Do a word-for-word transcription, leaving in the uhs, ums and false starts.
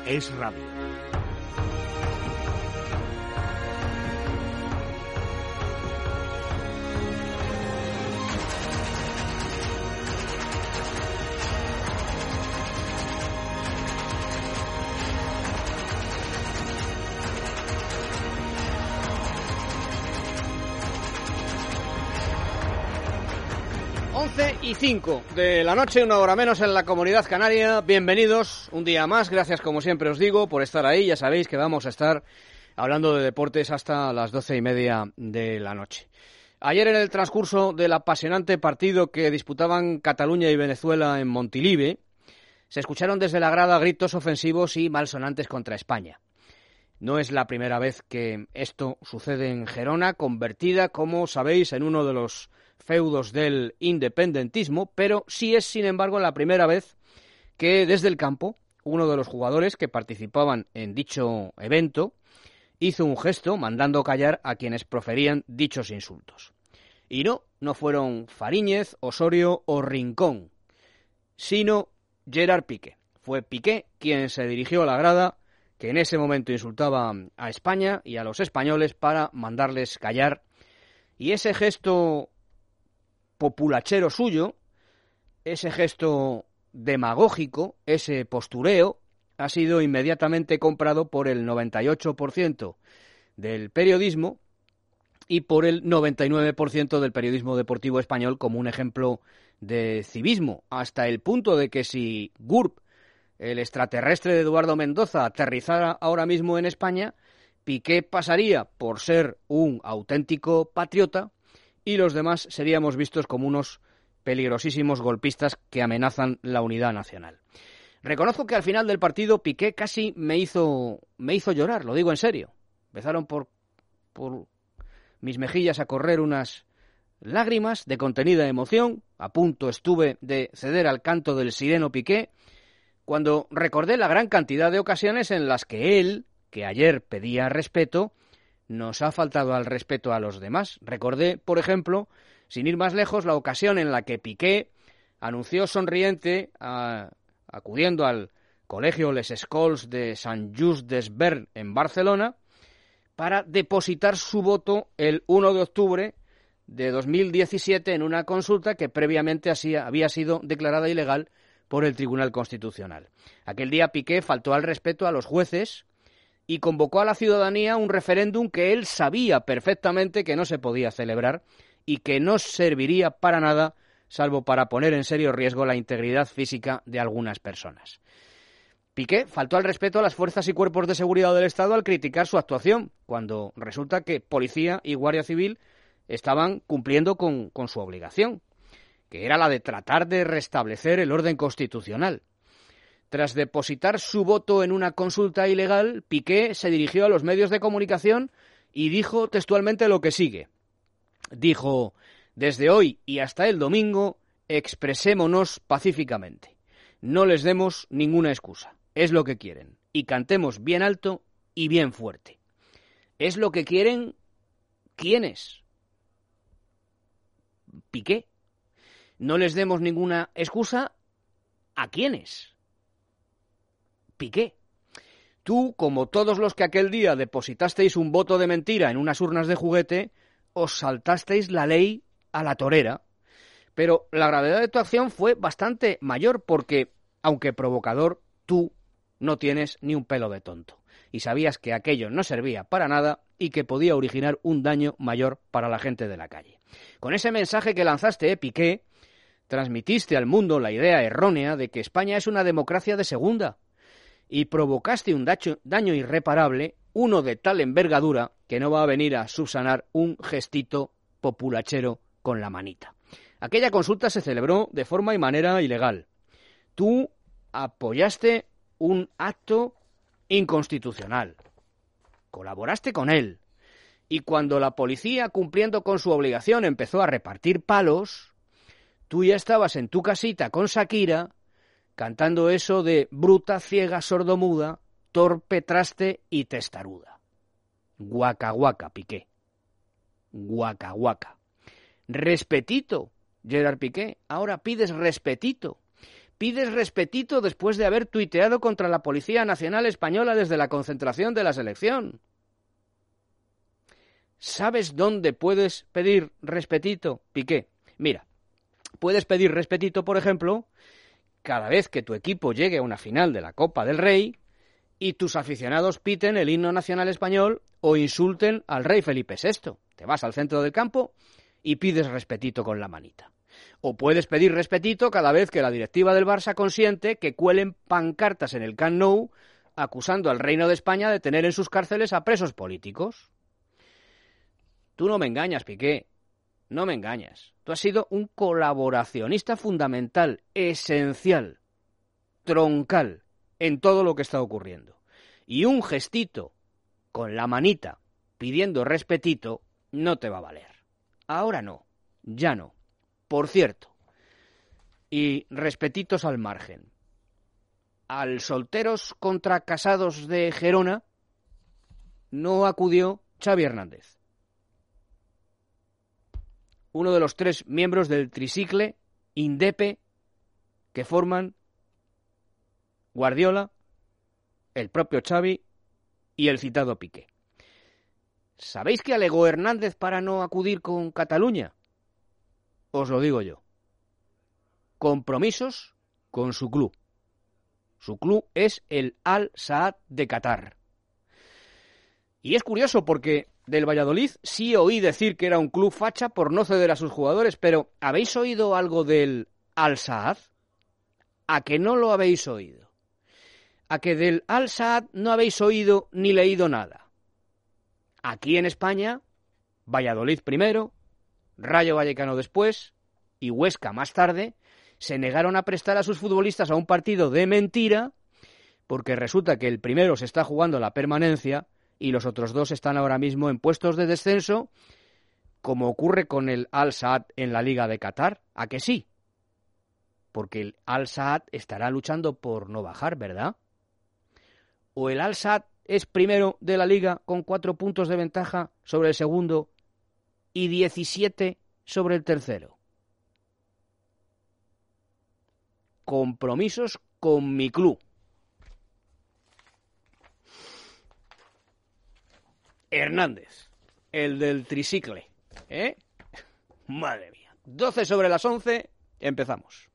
es radio. once y cinco de la noche, una hora menos en la Comunidad Canaria. Bienvenidos un día más, gracias como siempre os digo por estar ahí. Ya sabéis que vamos a estar hablando de deportes hasta las doce y media de la noche. Ayer, en el transcurso del apasionante partido que disputaban Cataluña y Venezuela en Montilive, se escucharon desde la grada gritos ofensivos y malsonantes contra España. No es la primera vez que esto sucede en Gerona, convertida, como sabéis, en uno de los feudos del independentismo, pero sí es, sin embargo, la primera vez que desde el campo uno de los jugadores que participaban en dicho evento hizo un gesto mandando callar a quienes proferían dichos insultos. Y no, no fueron Fariñez, Osorio o Rincón, sino Gerard Piqué. Fue Piqué quien se dirigió a la grada, que en ese momento insultaba a España y a los españoles, para mandarles callar. Y ese gesto populachero suyo, ese gesto demagógico, ese postureo, ha sido inmediatamente comprado por el noventa y ocho por ciento del periodismo y por el noventa y nueve por ciento del periodismo deportivo español como un ejemplo de civismo, hasta el punto de que si Gurb, el extraterrestre de Eduardo Mendoza, aterrizara ahora mismo en España, Piqué pasaría por ser un auténtico patriota y los demás seríamos vistos como unos peligrosísimos golpistas que amenazan la unidad nacional. Reconozco que al final del partido Piqué casi me hizo, me hizo llorar, lo digo en serio. Empezaron por, por mis mejillas a correr unas lágrimas de contenida emoción. A punto estuve de ceder al canto del sireno Piqué cuando recordé la gran cantidad de ocasiones en las que él, que ayer pedía respeto, nos ha faltado al respeto a los demás. Recordé, por ejemplo, sin ir más lejos, la ocasión en la que Piqué anunció sonriente, a, acudiendo al colegio Les Escoles de Sant Just Desvern en Barcelona, para depositar su voto el uno de octubre de dos mil diecisiete en una consulta que previamente así había sido declarada ilegal por el Tribunal Constitucional. Aquel día Piqué faltó al respeto a los jueces y convocó a la ciudadanía un referéndum que él sabía perfectamente que no se podía celebrar y que no serviría para nada, salvo para poner en serio riesgo la integridad física de algunas personas. Piqué faltó al respeto a las fuerzas y cuerpos de seguridad del Estado al criticar su actuación, cuando resulta que policía y guardia civil estaban cumpliendo con, con su obligación, que era la de tratar de restablecer el orden constitucional. Tras depositar su voto en una consulta ilegal, Piqué se dirigió a los medios de comunicación y dijo textualmente lo que sigue. Dijo: desde hoy y hasta el domingo, expresémonos pacíficamente. No les demos ninguna excusa. Es lo que quieren. Y cantemos bien alto y bien fuerte. ¿Es lo que quieren quiénes? Piqué. No les demos ninguna excusa, ¿a quiénes? Piqué. Tú, como todos los que aquel día depositasteis un voto de mentira en unas urnas de juguete, os saltasteis la ley a la torera. Pero la gravedad de tu acción fue bastante mayor porque, aunque provocador, tú no tienes ni un pelo de tonto. Y sabías que aquello no servía para nada y que podía originar un daño mayor para la gente de la calle. Con ese mensaje que lanzaste, eh, Piqué, transmitiste al mundo la idea errónea de que España es una democracia de segunda y provocaste un daño, daño irreparable, uno de tal envergadura que no va a venir a subsanar un gestito populachero con la manita. Aquella consulta se celebró de forma y manera ilegal. Tú apoyaste un acto inconstitucional. Colaboraste con él. Y cuando la policía, cumpliendo con su obligación, empezó a repartir palos, tú ya estabas en tu casita con Shakira cantando eso de bruta, ciega, sordomuda, torpe, traste y testaruda. Guaca, guaca, Piqué. Guaca, guaca. Respetito, Gerard Piqué. Ahora pides respetito. Pides respetito después de haber tuiteado contra la Policía Nacional Española desde la concentración de la selección. ¿Sabes dónde puedes pedir respetito, Piqué? Mira, puedes pedir respetito, por ejemplo, cada vez que tu equipo llegue a una final de la Copa del Rey y tus aficionados piten el himno nacional español o insulten al rey Felipe sexto. Te vas al centro del campo y pides respetito con la manita. O puedes pedir respetito cada vez que la directiva del Barça consiente que cuelen pancartas en el Camp Nou acusando al Reino de España de tener en sus cárceles a presos políticos. Tú no me engañas, Piqué, no me engañas. Tú has sido un colaboracionista fundamental, esencial, troncal en todo lo que está ocurriendo. Y un gestito con la manita pidiendo respetito no te va a valer. Ahora no, ya no. Por cierto, y respetitos al margen, al solteros contra casados de Gerona no acudió Xavi Hernández, uno de los tres miembros del tricicle Indepe que forman Guardiola, el propio Xavi y el citado Piqué. ¿Sabéis qué alegó Hernández para no acudir con Cataluña? Os lo digo yo. Compromisos con su club. Su club es el Al-Saad de Qatar. Y es curioso porque del Valladolid sí oí decir que era un club facha por no ceder a sus jugadores, pero ¿habéis oído algo del Al-Saad? ¿A que no lo habéis oído? ¿A que del Al-Saad no habéis oído ni leído nada? Aquí en España, Valladolid primero, Rayo Vallecano después y Huesca más tarde se negaron a prestar a sus futbolistas a un partido de mentira porque resulta que el primero se está jugando la permanencia y los otros dos están ahora mismo en puestos de descenso, como ocurre con el Al-Saad en la Liga de Qatar. ¿A que sí? Porque el Al-Saad estará luchando por no bajar, ¿verdad? ¿O el Al-Saad es primero de la Liga con cuatro puntos de ventaja sobre el segundo y diecisiete sobre el tercero? Compromisos con mi club. Hernández, el del tricicle, ¿eh? Madre mía. doce sobre las once, empezamos.